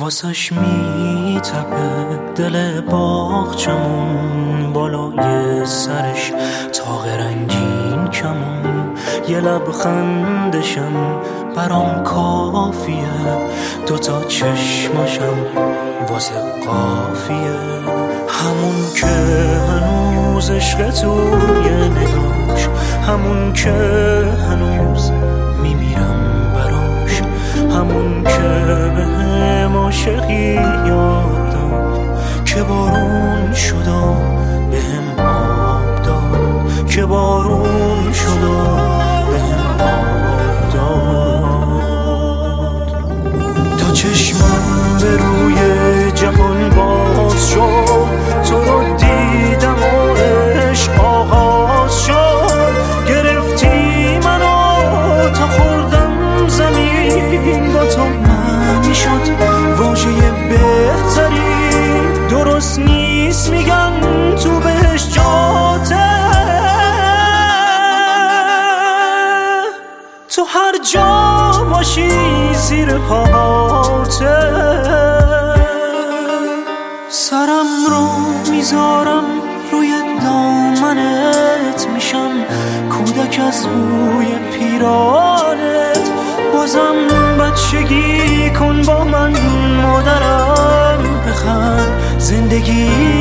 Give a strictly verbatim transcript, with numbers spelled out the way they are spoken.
واسش میتپه دل باغچمون، بالای سرش تاق رنگین کمون. یه لبخندشم برام کافیه، دوتا چشماشم واسه قافیه. همون که هنوز عشق توی نگاش، همون که هنوز میمیرم براش، همون که به هم عاشقی یاد داد، که بارون شد و به هم آب داد، که بارون شد و به هم آب داد. تا چشمم به روی جهان باز شد، تو رو دیدم و عشق آغاز شد. گرفتی منو تا خوردم زمین، با تو معنی شد واژه بهتری. درست نیست میگن تو بهش جاته، تو هر جا باشی زیر پاهاته. سرم رو میذارم روی دامنت، میشم کودک از بوی پیرانت. بازم بچگی کن با من مادرم، بخند زندگی